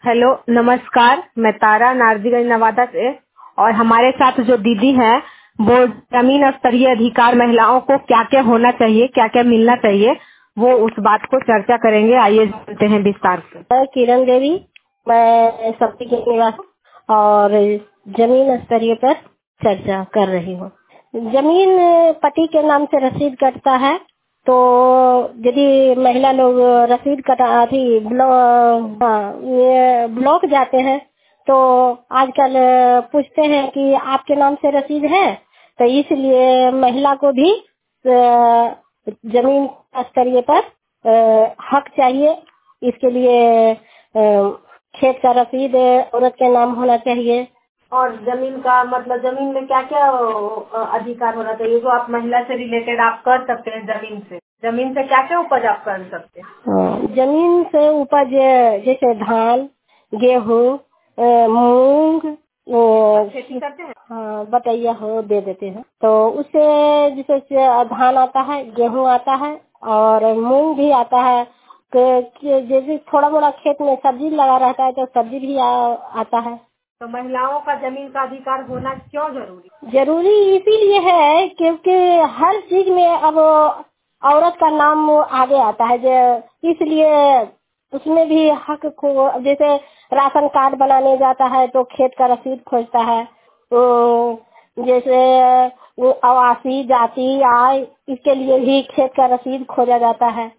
Hello, नमस्कार। मैं तारा नारजीगंज नवादा से और हमारे साथ जो दीदी हैं वो जमीन स्तरीय अधिकार महिलाओं को क्या क्या होना चाहिए, क्या क्या मिलना चाहिए, वो उस बात को चर्चा करेंगे। आइए जानते हैं विस्तार से। मैं किरण देवी, मैं सब्जी के निवासी और जमीन स्तरीय पर चर्चा कर रही हूँ। जमीन पति के नाम से रसीद कटता है, तो यदि महिला लोग रसीद कटा थी ब्लॉक जाते हैं तो आजकल पूछते हैं कि आपके नाम से रसीद है, तो इसलिए महिला को भी जमीन स्तरीय पर हक चाहिए। इसके लिए खेत का रसीद औरत के नाम होना चाहिए। और जमीन का मतलब जमीन में क्या क्या अधिकार होना चाहिए जो आप महिला से रिलेटेड आप कर सकते हैं। जमीन से क्या क्या उपज आप कर सकते हैं। जमीन से उपज जैसे धान, गेहूँ, मूंग, खेती करते हैं। हाँ, बटैया हो दे देते हैं, तो उससे जैसे धान आता है, गेहूँ आता है और मूंग भी आता है। जैसे थोड़ा मोड़ा खेत में सब्जी लगा रहता है तो सब्जी भी आता है। तो महिलाओं का जमीन का अधिकार होना क्यों जरूरी? जरूरी इसीलिए है क्योंकि हर चीज में अब औरत का नाम आगे आता है, जो इसलिए उसमें भी हक को, जैसे राशन कार्ड बनाने जाता है तो खेत का रसीद खोजता है, जैसे वो आवासीय जाति आय, इसके लिए भी खेत का रसीद खोजा जाता है।